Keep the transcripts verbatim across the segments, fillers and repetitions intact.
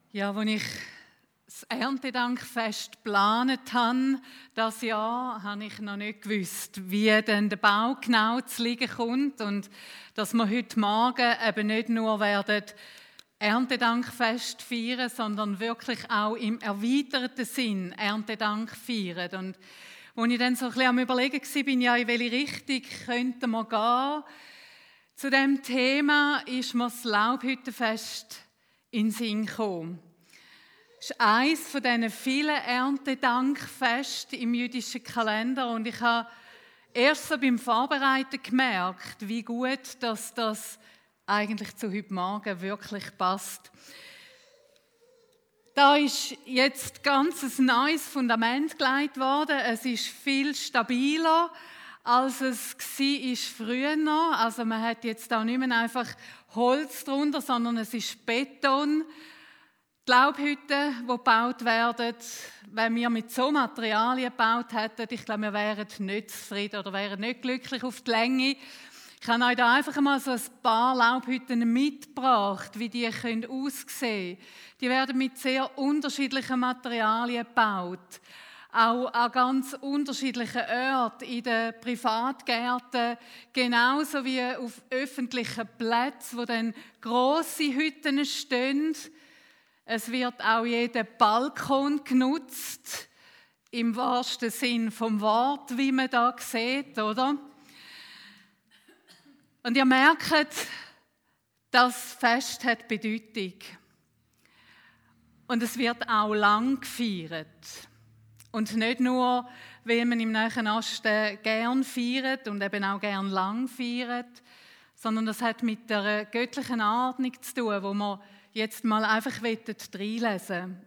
Ja, als ich das Erntedankfest geplant habe, dieses Jahr, habe ich noch nicht gewusst, wie denn der Bau genau zu liegen kommt und dass wir heute Morgen eben nicht nur werden Erntedankfest feiern, sondern wirklich auch im erweiterten Sinn Erntedank feiern. Und als ich dann so ein bisschen am Überlegen war, bin ja, in welche Richtung könnten wir gehen, zu diesem Thema ist mir das Laubhüttenfest in den Sinn gekommen. Das ist eines von diesen vielen Erntedankfesten im jüdischen Kalender und ich habe erst so beim Vorbereiten gemerkt, wie gut dass das eigentlich zu heute Morgen wirklich passt. Da ist jetzt ganz ein neues Fundament gelegt worden. Es ist viel stabiler, als es war früher. Also man hat jetzt da nicht mehr einfach Holz drunter, sondern es ist Beton. Die Laubhütten, die gebaut werden, wenn wir mit so Materialien gebaut hätten, ich glaube, wir wären nicht zufrieden oder wären nicht glücklich auf die Länge. Ich habe euch da einfach mal so ein paar Laubhütten mitgebracht, wie die aussehen können. Die werden mit sehr unterschiedlichen Materialien gebaut. Auch an ganz unterschiedlichen Orten, in den Privatgärten, genauso wie auf öffentlichen Plätzen, wo dann grosse Hütten stehen. Es wird auch jeder Balkon genutzt, im wahrsten Sinn vom Wort, wie man da sieht, oder? Und ihr merkt, das Fest hat Bedeutung. Und es wird auch lang gefeiert. Und nicht nur, weil man im Nahen Osten gern feiert und eben auch gern lang feiert, sondern das hat mit der göttlichen Ordnung zu tun, wo man jetzt mal einfach reinlesen.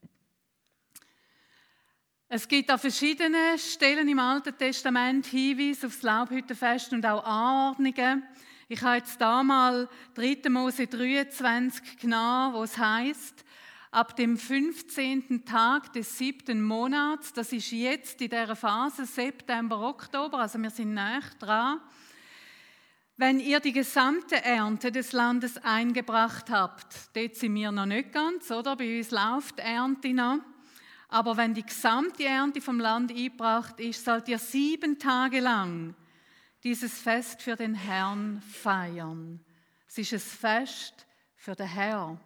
Es gibt an verschiedenen Stellen im Alten Testament Hinweise auf das Laubhüttenfest und auch Anordnungen. Ich habe jetzt da mal dritter Mose dreiundzwanzig genommen, wo es heisst, ab dem fünfzehnten Tag des siebten Monats, das ist jetzt in dieser Phase September, Oktober, also wir sind nahe dran, wenn ihr die gesamte Ernte des Landes eingebracht habt, dort sind wir noch nicht ganz, oder? Bei uns läuft die Ernte noch. Aber wenn die gesamte Ernte vom Land eingebracht ist, sollt ihr sieben Tage lang dieses Fest für den Herrn feiern. Es ist ein Fest für den Herrn.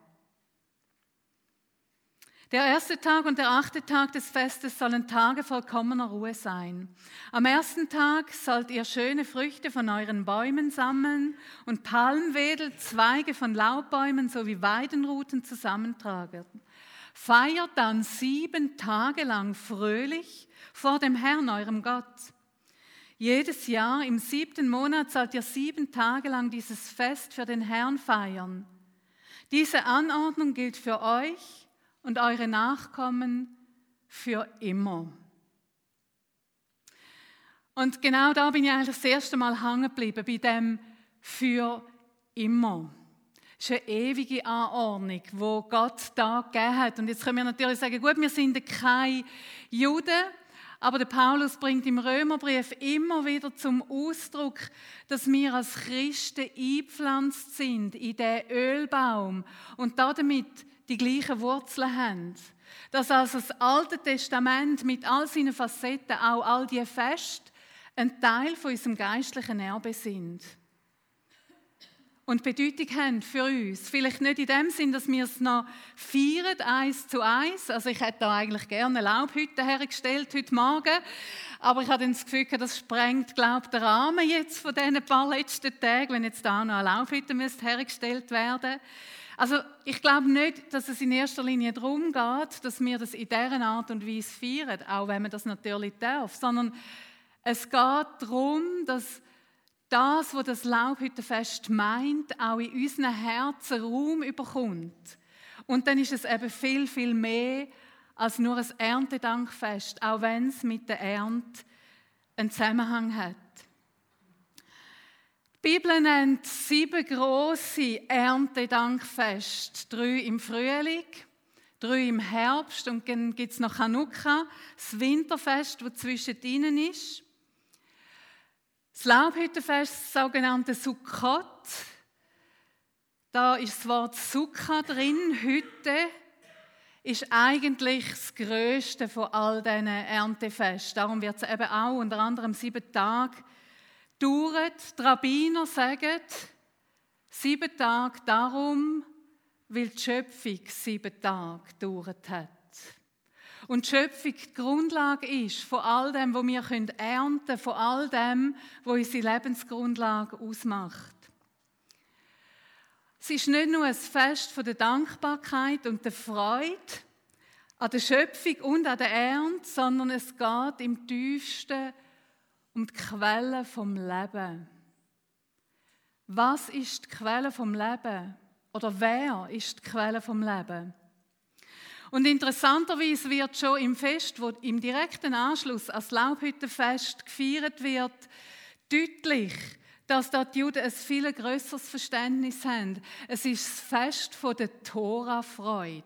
Der erste Tag und der achte Tag des Festes sollen Tage vollkommener Ruhe sein. Am ersten Tag sollt ihr schöne Früchte von euren Bäumen sammeln und Palmwedel, Zweige von Laubbäumen sowie Weidenruten zusammentragen. Feiert dann sieben Tage lang fröhlich vor dem Herrn, eurem Gott. Jedes Jahr im siebten Monat sollt ihr sieben Tage lang dieses Fest für den Herrn feiern. Diese Anordnung gilt für euch und eure Nachkommen für immer. Und genau da bin ich eigentlich das erste Mal hängen geblieben, bei dem für immer. Das ist eine ewige Anordnung, die Gott da gegeben hat. Und jetzt können wir natürlich sagen, gut, wir sind keine Juden, aber der Paulus bringt im Römerbrief immer wieder zum Ausdruck, dass wir als Christen eingepflanzt sind in diesen Ölbaum und damit die gleichen Wurzeln haben. Dass also das Alte Testament mit all seinen Facetten, auch all die Feste, ein Teil von unserem geistlichen Erbe sind. Und Bedeutung haben für uns. Vielleicht nicht in dem Sinn, dass wir es noch feiern, eins zu eins. Also ich hätte da eigentlich gerne eine Laubhütte hergestellt heute Morgen. Aber ich habe dann das Gefühl, das sprengt, glaube ich, den Rahmen jetzt von diesen paar letzten Tagen, wenn jetzt da noch eine Laubhütte müsste hergestellt werden. Also ich glaube nicht, dass es in erster Linie darum geht, dass wir das in dieser Art und Weise feiern, auch wenn man das natürlich darf, sondern es geht darum, dass das, was das Laubhüttenfest meint, auch in unseren Herzen Raum überkommt. Und dann ist es eben viel, viel mehr als nur ein Erntedankfest, auch wenn es mit der Ernte einen Zusammenhang hat. Die Bibel nennt sieben grosse Erntedankfeste. Drei im Frühling, drei im Herbst und dann gibt es noch Chanukka, das Winterfest, das zwischendrin ist. Das Laubhüttenfest, das sogenannte Sukkot. Da ist das Wort Sukka drin, Hütte. ist eigentlich das Grösste von all diesen Erntefesten. Darum wird es eben auch unter anderem sieben Tage dauern. Die Rabbiner sagen, sieben Tage darum, weil die Schöpfung sieben Tage gedauert hat. Und die Schöpfung die Grundlage ist von all dem, was wir ernten können, von all dem, was unsere Lebensgrundlage ausmacht. Es ist nicht nur ein Fest der Dankbarkeit und der Freude an der Schöpfung und an der Ernte, sondern es geht im Tiefsten um die Quelle vom Leben. Was ist die Quelle vom Leben? Oder wer ist die Quelle vom Leben? Und interessanterweise wird schon im Fest, wo im direkten Anschluss an das Laubhüttenfest gefeiert wird, deutlich, dass dort die Juden ein viel grösseres Verständnis haben. Es ist das Fest der Tora-Freude.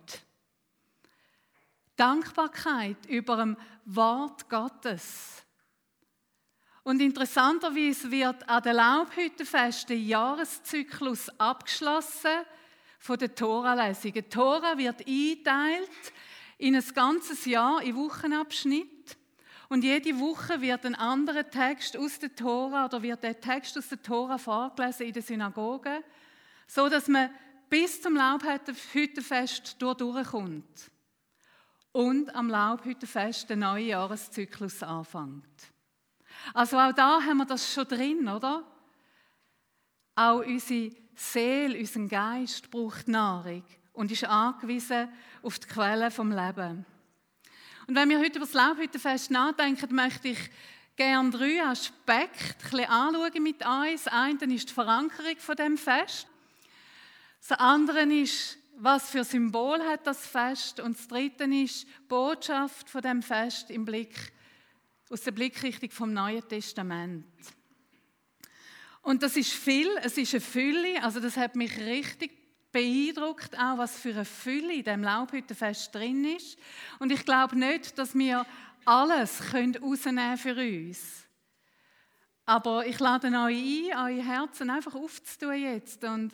Dankbarkeit über dem Wort Gottes. Und interessanterweise wird an den Laubhüttenfest der Jahreszyklus abgeschlossen von der Tora-Lesung. Die Tora wird eingeteilt in ein ganzes Jahr, in Wochenabschnitt. Und jede Woche wird ein anderer Text aus der Tora oder wird der Text aus der Tora vorgelesen in der Synagoge, so dass man bis zum Laubhüttenfest durchkommt und am Laubhüttenfest der neue Jahreszyklus anfängt. Also auch da haben wir das schon drin, oder? Auch unsere Seele, unser Geist braucht Nahrung und ist angewiesen auf die Quelle vom Leben. Und wenn wir heute über das Laubhüttenfest nachdenken, möchte ich gerne drei Aspekte ein bisschen anschauen mit uns. Das eine ist die Verankerung von dem Fest. Das andere ist, was für Symbol hat das Fest. Und das dritte ist die Botschaft von dem Fest im Blick, aus der Blickrichtung vom Neuen Testament. Und das ist viel, es ist eine Fülle, also das hat mich richtig beeindruckt, auch was für eine Fülle in diesem Laubhüttenfest drin ist. Und ich glaube nicht, dass wir alles rausnehmen für uns. Aber ich lade euch ein, eure Herzen einfach aufzutun jetzt und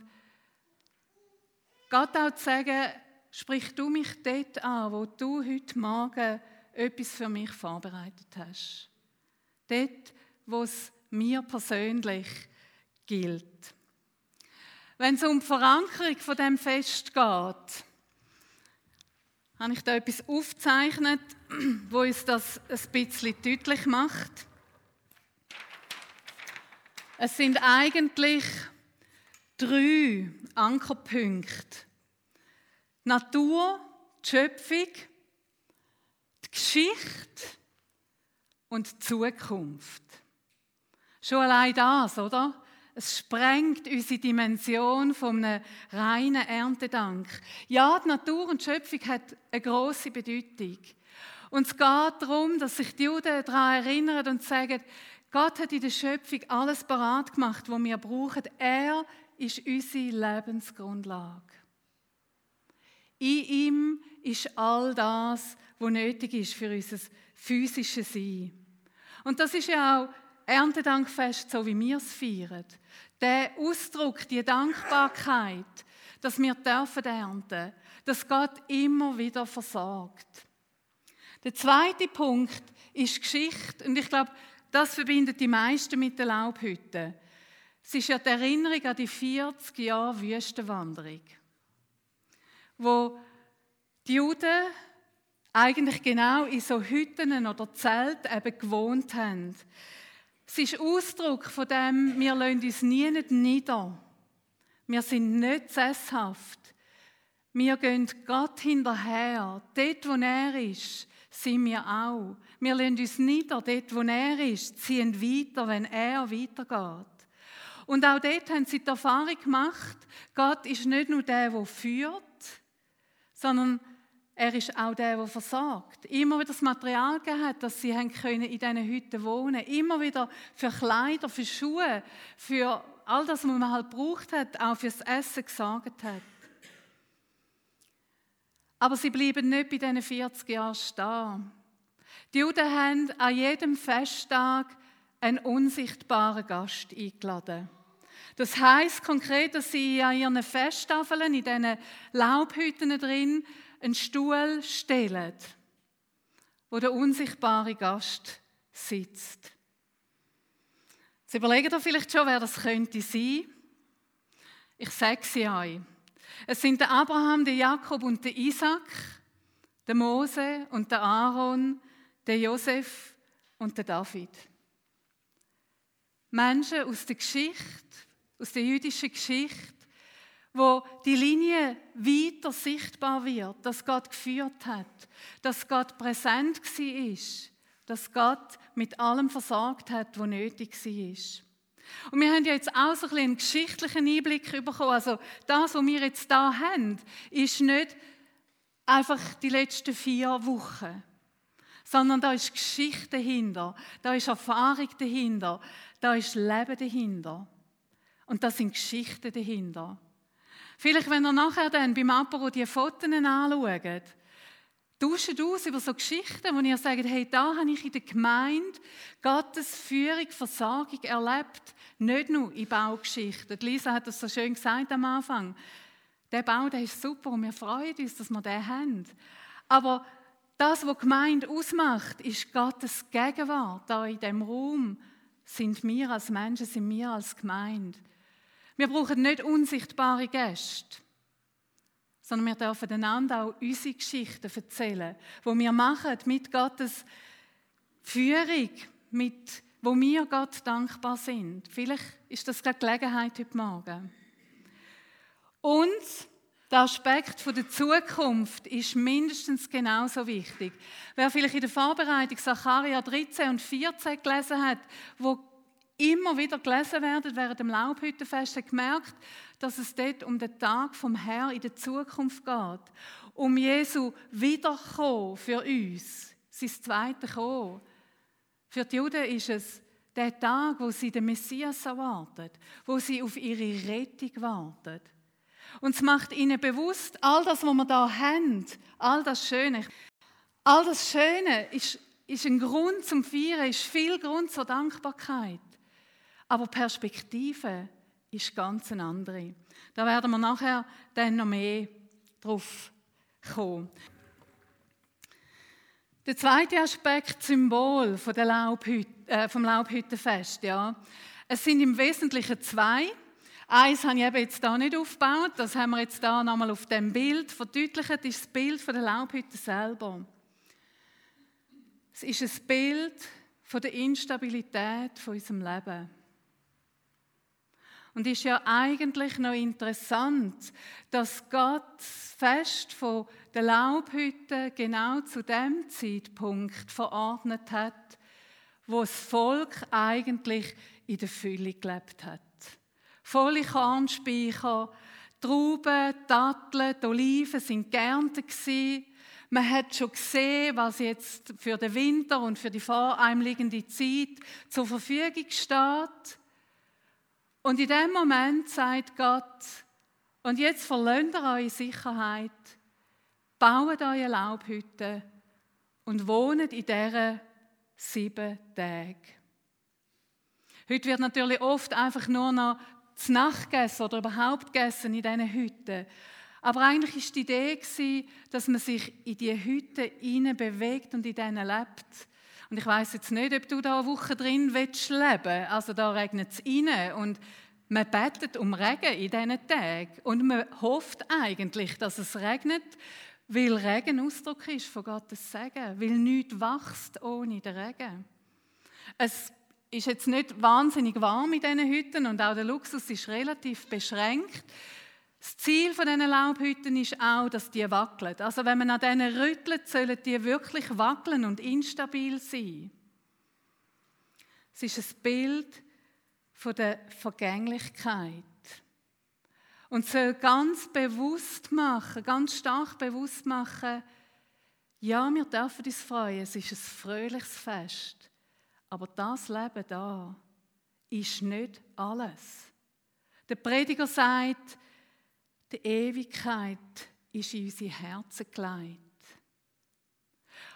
Gott auch zu sagen, sprich du mich dort an, wo du heute Morgen etwas für mich vorbereitet hast. Dort, wo es mir persönlich gilt. Wenn es um die Verankerung von dem Fest geht, habe ich da etwas aufgezeichnet, wo uns das ein bisschen deutlich macht. Es sind eigentlich drei Ankerpunkte. Die Natur, die Schöpfung, die Geschichte und die Zukunft. Schon allein das, oder? Es sprengt unsere Dimension von einem reinen Erntedank. Ja, die Natur und die Schöpfung hat eine grosse Bedeutung. Und es geht darum, dass sich die Juden daran erinnern und sagen, Gott hat in der Schöpfung alles parat gemacht, was wir brauchen. Er ist unsere Lebensgrundlage. In ihm ist all das, was nötig ist für unser physisches Sein. Und das ist ja auch Erntedankfest, so wie wir es feiern. Der Ausdruck, die Dankbarkeit, dass wir dürfen ernten, dass Gott immer wieder versorgt. Der zweite Punkt ist Geschichte. Und ich glaube, das verbindet die meisten mit der Laubhütte. Es ist ja die Erinnerung an die vierzig Jahre Wüstenwanderung, wo die Juden eigentlich genau in so Hütten oder Zelten eben gewohnt haben. Es ist Ausdruck von dem, wir lassen uns nie nieder. Wir sind nicht sesshaft. Wir gehen Gott hinterher. Dort, wo er ist, sind wir auch. Wir lassen uns nieder. Dort, wo er ist, ziehen weiter, wenn er weitergeht. Und auch dort haben sie die Erfahrung gemacht, Gott ist nicht nur der, der führt, sondern er ist auch der, der versorgt. Immer wieder das Material gegeben hat, dass sie in diesen Hütten wohnen können. Immer wieder für Kleider, für Schuhe, für all das, was man halt gebraucht hat, auch fürs Essen gesorgt hat. Aber sie bleiben nicht bei diesen vierzig Jahren stehen. Die Juden haben an jedem Festtag einen unsichtbaren Gast eingeladen. Das heisst konkret, dass sie an ihren Festtafeln, in diesen Laubhütten drin, einen Stuhl stellen, wo der unsichtbare Gast sitzt. Jetzt überlegt ihr vielleicht schon, wer das könnte sein. Ich sage sie euch. Es sind der Abraham, der Jakob und der Isaac, der Mose und der Aaron, der Josef und der David. Menschen aus der Geschichte, aus der jüdischen Geschichte, wo die Linie weiter sichtbar wird, dass Gott geführt hat, dass Gott präsent war, dass Gott mit allem versorgt hat, was nötig war. Und wir haben ja jetzt auch so ein bisschen einen geschichtlichen Einblick bekommen. Also das, was wir jetzt da haben, ist nicht einfach die letzten vier Wochen, sondern da ist Geschichte dahinter, da ist Erfahrung dahinter, da ist Leben dahinter. Und da sind Geschichten dahinter. Vielleicht, wenn ihr nachher dann beim Apero die Fotos anschaut, tauscht aus über so Geschichten, wo ihr sagt, hey, da habe ich in der Gemeinde Gottes Führung, Versorgung erlebt. Nicht nur in Baugeschichten. Lisa hat das so schön gesagt am Anfang. Der Bau, der ist super und wir freuen uns, dass wir den haben. Aber das, was die Gemeinde ausmacht, ist Gottes Gegenwart. Da in diesem Raum sind wir als Menschen, sind wir als Gemeinde. Wir brauchen nicht unsichtbare Gäste, sondern wir dürfen einander auch unsere Geschichten erzählen, die wir machen mit Gottes Führung, mit, wo wir Gott dankbar sind. Vielleicht ist das die Gelegenheit heute Morgen. Und der Aspekt der Zukunft ist mindestens genauso wichtig. Wer vielleicht in der Vorbereitung Sacharja dreizehn und vierzehn gelesen hat, wo immer wieder gelesen werden während dem Laubhüttenfest, hat gemerkt, dass es dort um den Tag vom Herrn in der Zukunft geht. Um Jesu Wiederkommen für uns, sein zweites Kommen. Für die Juden ist es der Tag, wo sie den Messias erwarten, wo sie auf ihre Rettung warten. Und es macht ihnen bewusst, all das, was wir da haben, all das Schöne, all das Schöne ist, ist ein Grund zum Feiern, ist viel Grund zur Dankbarkeit. Aber die Perspektive ist ganz eine andere. Da werden wir nachher dann noch mehr drauf kommen. Der zweite Aspekt, Symbol von der Laubhütte, äh, vom Laubhüttenfest. Ja. Es sind im Wesentlichen zwei. Eins habe ich eben jetzt hier nicht aufgebaut, das haben wir jetzt hier nochmal auf dem Bild verdeutlicht, das ist das Bild von der Laubhütte selber. Es ist ein Bild von der Instabilität von unserem Leben. Und es ist ja eigentlich noch interessant, dass Gott das Fest von der Laubhütte genau zu dem Zeitpunkt verordnet hat, wo das Volk eigentlich in der Fülle gelebt hat. Volle Kornspeicher, Trauben, Datteln, die Oliven sind geerntet gewesen. Man hat schon gesehen, was jetzt für den Winter und für die vor einem liegende Zeit zur Verfügung steht. Und in dem Moment sagt Gott, und jetzt verlasst ihr eure Sicherheit, baut eure Laubhütte und wohnt in diesen sieben Tagen. Heute wird natürlich oft einfach nur noch zu Nacht gegessen oder überhaupt gegessen in diesen Hütten. Aber eigentlich war die Idee, dass man sich in diese Hütten hinein bewegt und in denen lebt. Und ich weiss jetzt nicht, ob du da eine Woche drin willst leben. Also da regnet es rein und man betet um Regen in diesen Tagen. Und man hofft eigentlich, dass es regnet, weil Regen Ausdruck ist von Gottes Segen. Weil nichts wächst ohne den Regen. Es ist jetzt nicht wahnsinnig warm in diesen Hütten und auch der Luxus ist relativ beschränkt. Das Ziel dieser Laubhütten ist auch, dass die wackeln. Also wenn man an denen rüttelt, sollen die wirklich wackeln und instabil sein. Es ist ein Bild von der Vergänglichkeit. Und soll ganz bewusst machen, ganz stark bewusst machen, ja, wir dürfen uns freuen, es ist ein fröhliches Fest. Aber das Leben da ist nicht alles. Der Prediger sagt, die Ewigkeit ist in unsere Herzen gelegt.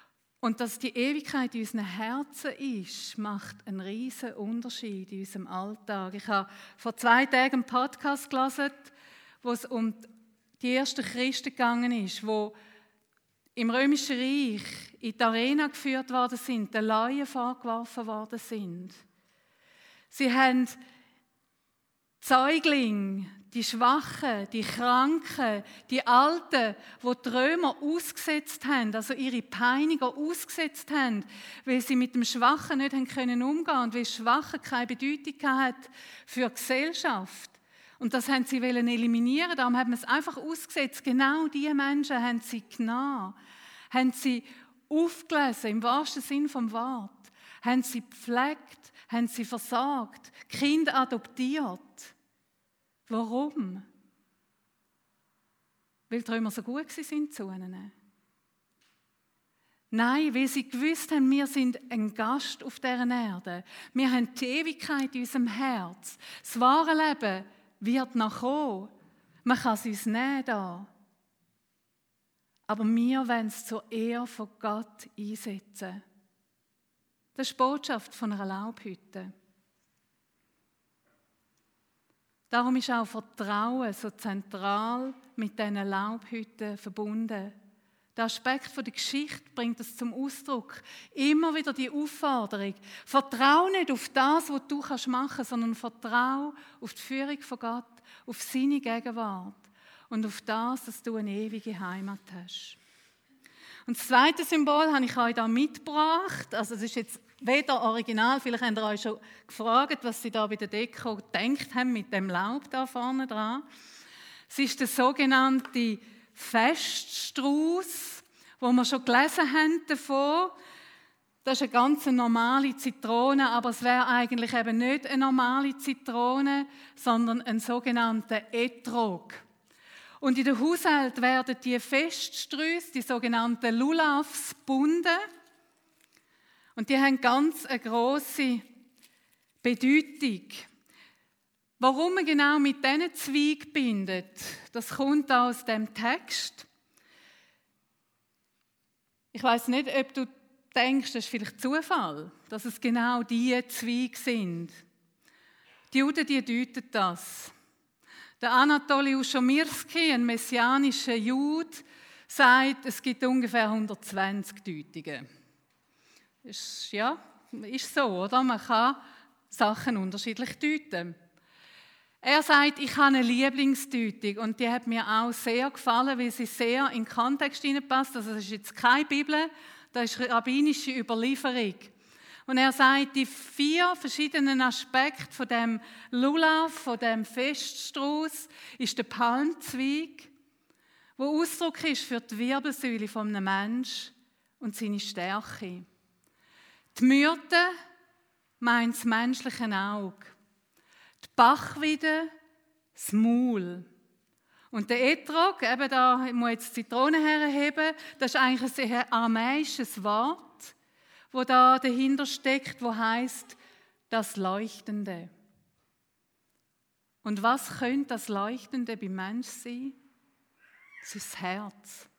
Und dass die Ewigkeit in unseren Herzen ist, macht einen riesen Unterschied in unserem Alltag. Ich habe vor zwei Tagen einen Podcast gelesen, wo es um die ersten Christen gegangen ist, wo im Römischen Reich in die Arena geführt worden sind, den Laien vorgeworfen worden sind. Sie haben Säuglinge, die Schwachen, die Kranken, die Alten, die die Römer ausgesetzt haben, also ihre Peiniger ausgesetzt haben, weil sie mit dem Schwachen nicht haben können umgehen und weil Schwache keine Bedeutung hat für die Gesellschaft. Und das haben sie wollen eliminieren, darum haben wir es einfach ausgesetzt. Genau diese Menschen haben sie genommen, haben sie aufgelesen, im wahrsten Sinn vom Wort, haben sie gepflegt, haben sie versorgt, Kinder adoptiert. Warum? Weil die Römer so gut waren zu ihnen. Nein, weil sie gewusst haben, wir sind ein Gast auf dieser Erde. Wir haben die Ewigkeit in unserem Herz. Das wahre Leben wird noch kommen. Man kann es uns nehmen da. Aber wir wollen es zur Ehre von Gott einsetzen. Das ist die Botschaft von einer Laubhütte. Darum ist auch Vertrauen so zentral mit diesen Laubhütten verbunden. Der Aspekt der Geschichte bringt es zum Ausdruck. Immer wieder die Aufforderung. Vertrau nicht auf das, was du machen kannst, sondern vertrau auf die Führung von Gott, auf seine Gegenwart und auf das, dass du eine ewige Heimat hast. Und das zweite Symbol habe ich euch da mitgebracht. Also das ist jetzt weder original, vielleicht habt ihr euch schon gefragt, was sie da bei der Deko gedacht haben mit dem Laub da vorne dran. Es ist der sogenannte Feststrauß, wo wir schon gelesen haben davon. Das ist eine ganz normale Zitrone, aber es wäre eigentlich eben nicht eine normale Zitrone, sondern ein sogenannter Etrog. Und in der Haushalt werden die Feststrauß, die sogenannten Lulavs, gebunden. Und die haben ganz eine grosse Bedeutung. Warum man genau mit diesen Zweigen bindet, das kommt aus dem Text. Ich weiss nicht, ob du denkst, das ist vielleicht Zufall, dass es genau diese Zweige sind. Die Juden, die deuten das. Der Anatoli Uschomirski, ein messianischer Jude, sagt, es gibt ungefähr hundertzwanzig Deutungen. Ist, ja, ist so, oder? Man kann Sachen unterschiedlich deuten. Er sagt, ich habe eine Lieblingsdeutung und die hat mir auch sehr gefallen, weil sie sehr in den Kontext hineinpasst. Also das ist jetzt keine Bibel, das ist rabbinische Überlieferung. Und er sagt, die vier verschiedenen Aspekte von dem Lulav, von dem Feststrauß, ist der Palmzweig, wo Ausdruck ist für die Wirbelsäule von einem Menschen und seine Stärke. Die Myrte meint das menschliche Auge. Die Bachweide, das Maul. Und der Etrog, eben da ich muss jetzt die Zitrone herheben, das ist eigentlich ein sehr aramäisches Wort, wo da dahinter steckt, wo heißt das Leuchtende. Und was könnte das Leuchtende beim Mensch sein? Das ist das Herz.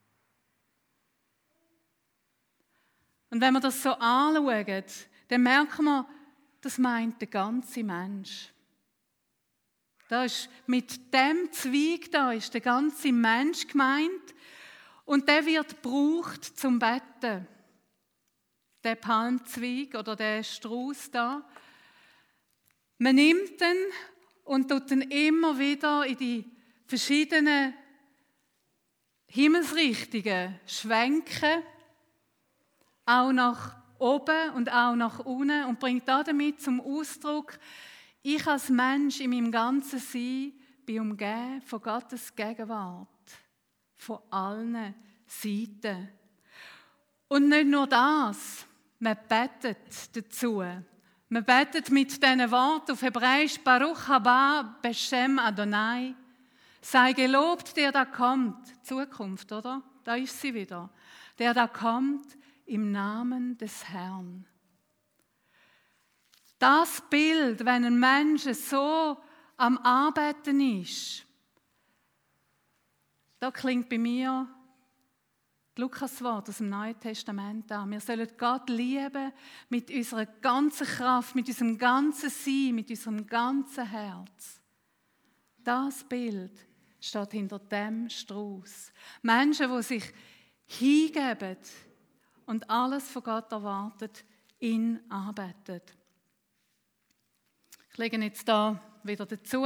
Und wenn wir das so anschauen, dann merken wir, das meint der ganze Mensch. Da ist mit dem Zweig da ist der ganze Mensch gemeint und der wird gebraucht zum Betten. Der Palmzweig oder der Strauß da. Man nimmt ihn und tut ihn immer wieder in die verschiedenen Himmelsrichtungen schwenken, auch nach oben und auch nach unten und bringt damit zum Ausdruck, ich als Mensch in meinem ganzen Sein bin umgeben von Gottes Gegenwart, von allen Seiten. Und nicht nur das, man betet dazu. Man betet mit diesen Worten auf Hebräisch, Baruch haba Beshem Adonai. Sei gelobt, der da kommt. Zukunft, oder? Da ist sie wieder. Der da kommt im Namen des Herrn. Das Bild, wenn ein Mensch so am Arbeiten ist, da klingt bei mir die Lukas-Wort aus dem Neuen Testament an. Wir sollen Gott lieben mit unserer ganzen Kraft, mit unserem ganzen Sein, mit unserem ganzen Herz. Das Bild steht hinter dem Strauß. Menschen, die sich hingeben und alles von Gott erwarten, ihn anbeten. Ich lege jetzt da wieder dazu.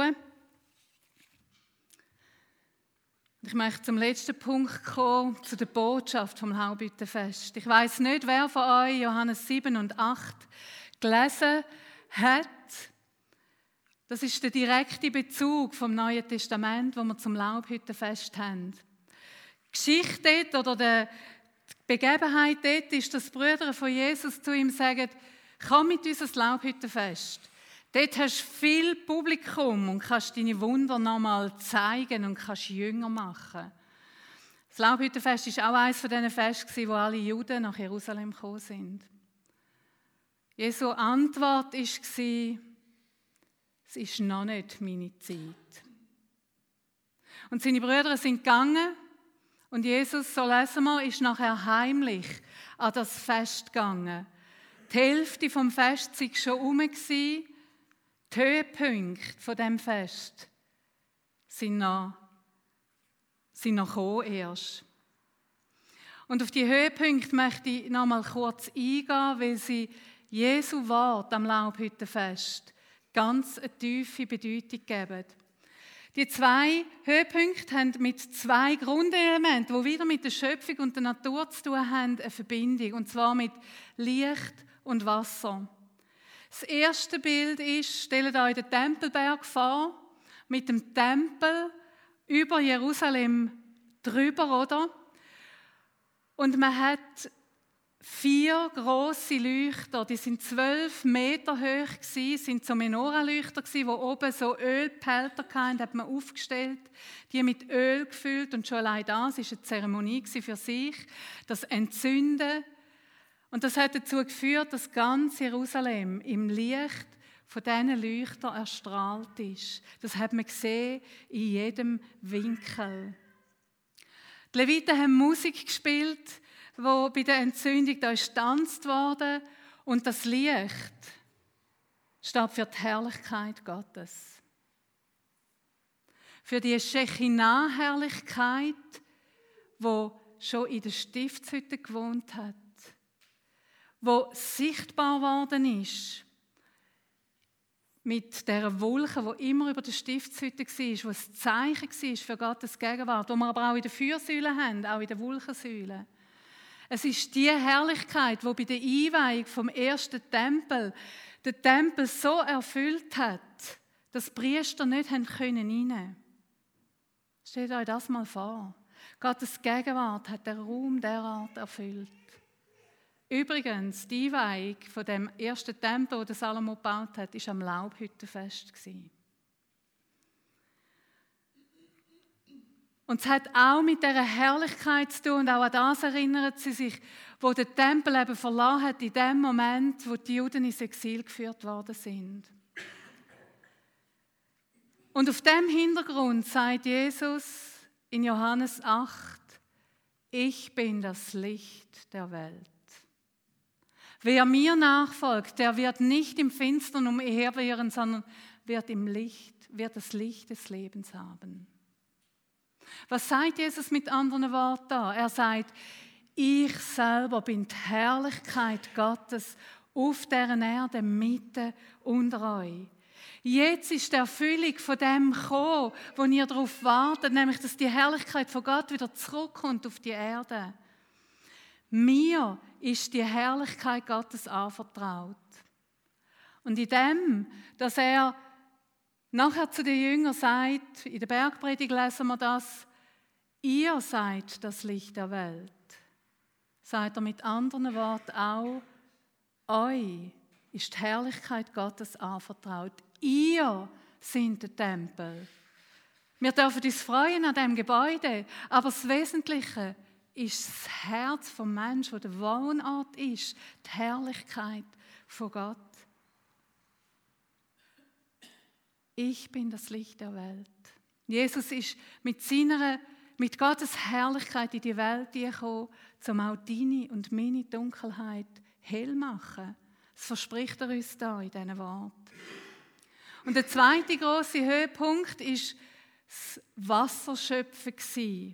Ich möchte zum letzten Punkt kommen, zu der Botschaft vom Laubhüttenfest. Ich weiss nicht, wer von euch Johannes sieben und acht gelesen hat. Das ist der direkte Bezug vom Neuen Testament, wo wir zum Laubhüttenfest haben. Die Geschichte dort, oder die Begebenheit dort ist, dass die Brüder von Jesus zu ihm sagen, komm mit uns ans Laubhüttenfest. Dort hast du viel Publikum und kannst deine Wunder nochmal zeigen und kannst Jünger machen. Das Laubhüttenfest war auch eines von diesen Festen, wo alle Juden nach Jerusalem gekommen sind. Jesu Antwort war, es ist noch nicht meine Zeit. Und seine Brüder sind gegangen und Jesus, so lesen wir, ist nachher heimlich an das Fest gegangen. Die Hälfte vom Fest war schon herum. Die Höhepunkte von diesem Fest sind noch, sind noch gekommen erst. Und auf die Höhepunkte möchte ich noch mal kurz eingehen, weil sie Jesu Wort am Laubhüttenfest ganz eine tiefe Bedeutung geben. Die zwei Höhepunkte haben mit zwei Grundelementen, die wieder mit der Schöpfung und der Natur zu tun haben, eine Verbindung. Und zwar mit Licht und Wasser. Das erste Bild ist, stellt euch den Tempelberg vor, mit dem Tempel über Jerusalem drüber, oder? Und man hat vier grosse Leuchter, die sind zwölf Meter hoch gewesen, sind so Menorah-Leuchter gewesen, wo oben so Ölbehälter hatten, hat man aufgestellt, die mit Öl gefüllt und schon allein das war eine Zeremonie für sich, das Entzünden. Und das hat dazu geführt, dass ganz Jerusalem im Licht von diesen Leuchtern erstrahlt ist. Das hat man gesehen in jedem Winkel. Die Leviten haben Musik gespielt, wo bei der Entzündung da ist getanzt worden. Und das Licht steht für die Herrlichkeit Gottes. Für die Schechinah-Herrlichkeit, die schon in der Stiftshütte gewohnt hat. Wo sichtbar worden ist, mit dieser Wolke, die immer über der Stiftshütte war, wo ein Zeichen war für Gottes Gegenwart, wo wir aber auch in den Fürsäulen haben, auch in den Wolkensäulen. Es ist die Herrlichkeit, die bei der Einweihung vom ersten Tempel den Tempel so erfüllt hat, dass die Priester nicht rein können. Stellt euch das mal vor. Gottes Gegenwart hat den Raum derart erfüllt. Übrigens, die Einweihung von dem ersten Tempel, den Salomo gebaut hat, war am Laubhüttenfest. Und es hat auch mit dieser Herrlichkeit zu tun, und auch an das erinnert sie sich, wo der Tempel eben verlassen hat, in dem Moment, wo die Juden ins Exil geführt worden sind. Und auf dem Hintergrund sagt Jesus in Johannes acht, ich bin das Licht der Welt. Wer mir nachfolgt, der wird nicht im Finstern umherwehren, sondern wird im Licht, wird das Licht des Lebens haben. Was sagt Jesus mit anderen Worten da? Er sagt, ich selber bin die Herrlichkeit Gottes auf dieser Erde mitten unter euch. Jetzt ist die Erfüllung von dem gekommen, wo ihr darauf wartet, nämlich, dass die Herrlichkeit von Gott wieder zurückkommt auf die Erde. Mir ist die Herrlichkeit Gottes anvertraut. Und in dem, dass er nachher zu den Jüngern sagt, in der Bergpredigt lesen wir das, ihr seid das Licht der Welt, sagt er mit anderen Worten auch, euch ist die Herrlichkeit Gottes anvertraut. Ihr seid der Tempel. Wir dürfen uns freuen an diesem Gebäude, aber das Wesentliche ist das Herz vom Menschen, wo der Wohnort ist, die Herrlichkeit von Gott. Ich bin das Licht der Welt. Jesus ist mit seiner mit Gottes Herrlichkeit in die Welt gekommen, um auch deine und meine Dunkelheit hell zu machen. Das verspricht er uns da in diesen Worten. Und der zweite grosse Höhepunkt war das Wasserschöpfen.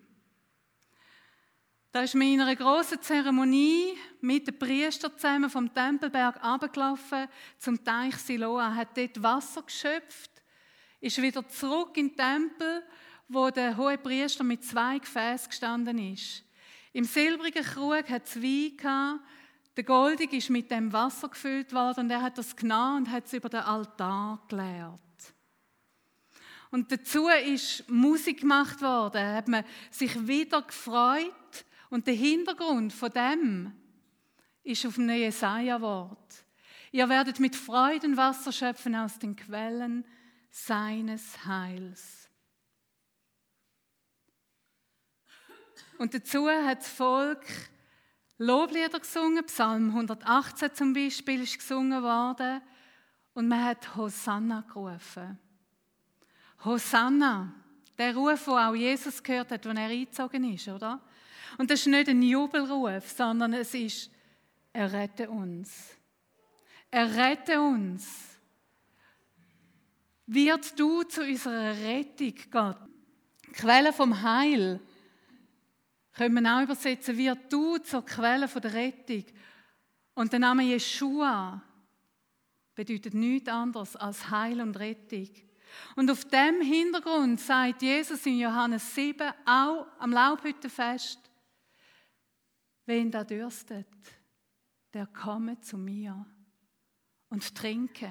Da ist man in einer grossen Zeremonie mit den Priestern zusammen vom Tempelberg runtergelaufen zum Teich Siloa, hat dort Wasser geschöpft, ist wieder zurück in den Tempel, wo der Hohepriester mit zwei Gefäßen gestanden ist. Im silbrigen Krug hat es Wein gehabt, der goldige ist mit dem Wasser gefüllt worden und er hat das genommen und hat es über den Altar geleert. Und dazu ist Musik gemacht worden, da hat man sich wieder gefreut. Und der Hintergrund von dem ist auf dem Jesaja-Wort. Ihr werdet mit Freuden Wasser schöpfen aus den Quellen seines Heils. Und dazu hat das Volk Loblieder gesungen, Psalm hundertachtzehn zum Beispiel ist gesungen worden. Und man hat Hosanna gerufen. Hosanna, der Ruf, den auch Jesus gehört hat, als er eingezogen ist, oder? Und das ist nicht ein Jubelruf, sondern es ist, er rette uns. Er rette uns. Wird du zu unserer Rettung, Gott. Quelle vom Heil. Können wir auch übersetzen, wird du zur Quelle der Rettung. Und der Name Jeschua bedeutet nichts anderes als Heil und Rettung. Und auf dem Hintergrund sagt Jesus in Johannes sieben, auch am Laubhüttenfest, wen da dürstet, der komme zu mir und trinke.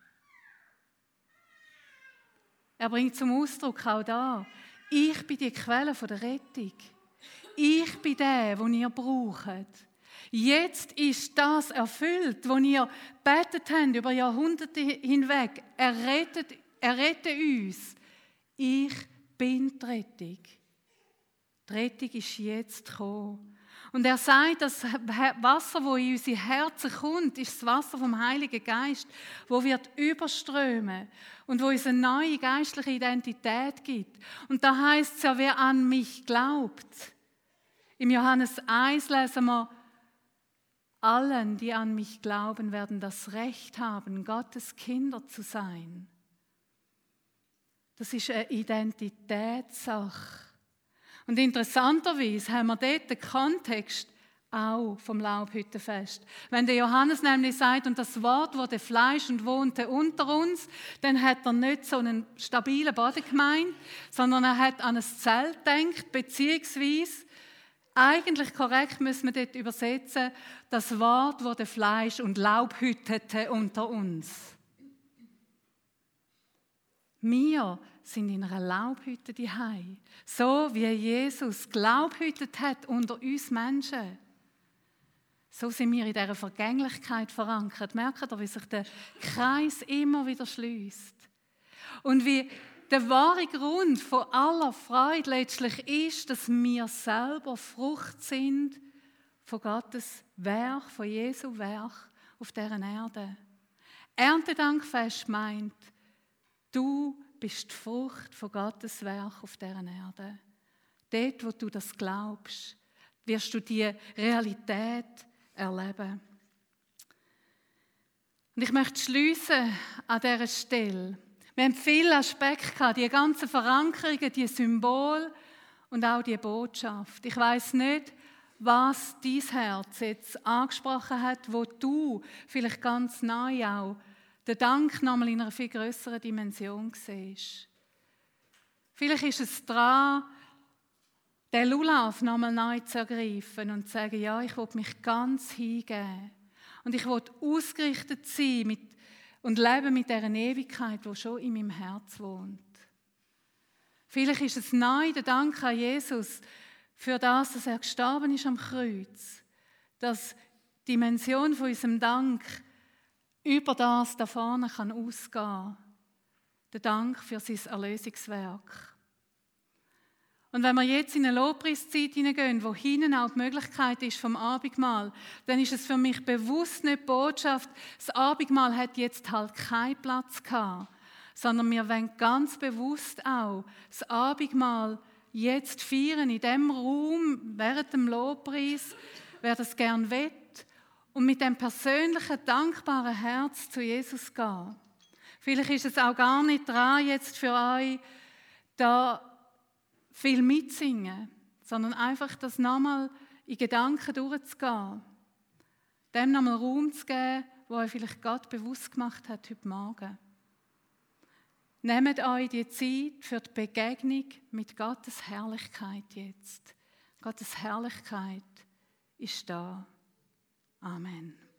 Er bringt zum Ausdruck auch da, ich bin die Quelle der Rettung. Ich bin der, den ihr braucht. Jetzt ist das erfüllt, was ihr betet habt über Jahrhunderte hinweg. Er rettet, er rettet uns. Ich bin die Rettung. Die Rettung ist jetzt gekommen. Und er sagt, das Wasser, das in unsere Herzen kommt, ist das Wasser vom Heiligen Geist, wo wird überströmen und wo uns eine neue geistliche Identität gibt. Und da heißt es ja, wer an mich glaubt. Im Johannes eins lesen wir, allen, die an mich glauben, werden das Recht haben, Gottes Kinder zu sein. Das ist eine Identitätssache. Und interessanterweise haben wir dort den Kontext auch vom Laubhüttenfest. Wenn der Johannes nämlich sagt, und das Wort wurde Fleisch und wohnte unter uns, dann hat er nicht so einen stabilen Boden gemeint, sondern er hat an ein Zelt gedacht, beziehungsweise eigentlich korrekt müssen wir dort übersetzen, das Wort wurde Fleisch und Laub hütete unter uns. Wir sind in einer Laubhütte daheim, so wie Jesus gelaubhütet hat unter uns Menschen. So sind wir in dieser Vergänglichkeit verankert. Merkt ihr, wie sich der Kreis immer wieder schließt? Und wie der wahre Grund von aller Freude letztlich ist, dass wir selber Frucht sind von Gottes Werk, von Jesu Werk auf dieser Erde. Erntedankfest meint, du bist die Frucht von Gottes Werk auf dieser Erde. Dort, wo du das glaubst, wirst du die Realität erleben. Und ich möchte schliessen an dieser Stelle. Wir haben viele Aspekte gehabt, die ganzen Verankerungen, die Symbole und auch die Botschaft. Ich weiss nicht, was dein Herz jetzt angesprochen hat, wo du vielleicht ganz neu auch den Dank nochmal in einer viel grösseren Dimension siehst. Vielleicht ist es dran, den Lulav nochmal neu zu ergreifen und zu sagen, ja, ich will mich ganz hingeben. Und ich will ausgerichtet sein mit, und leben mit dieser Ewigkeit, die schon in meinem Herz wohnt. Vielleicht ist es neu der Dank an Jesus für das, dass er gestorben ist am Kreuz. Dass die Dimension von unserem Dank über das da vorne kann ausgehen. Der Dank für sein Erlösungswerk. Und wenn wir jetzt in eine Lobpreiszeit hineingehen, wo hinten auch die Möglichkeit ist vom Abendmahl, dann ist es für mich bewusst nicht die Botschaft, das Abendmahl hat jetzt halt keinen Platz gehabt, sondern wir wollen ganz bewusst auch das Abendmahl jetzt feiern, in diesem Raum, während dem Lobpreis, wer das gern will, und mit dem persönlichen, dankbaren Herz zu Jesus gehen. Vielleicht ist es auch gar nicht dran, jetzt für euch da viel mitsingen, sondern einfach das nochmal in Gedanken durchzugehen. Dem nochmal Raum zu geben, wo euch vielleicht Gott bewusst gemacht hat heute Morgen. Nehmt euch die Zeit für die Begegnung mit Gottes Herrlichkeit jetzt. Gottes Herrlichkeit ist da. Amen.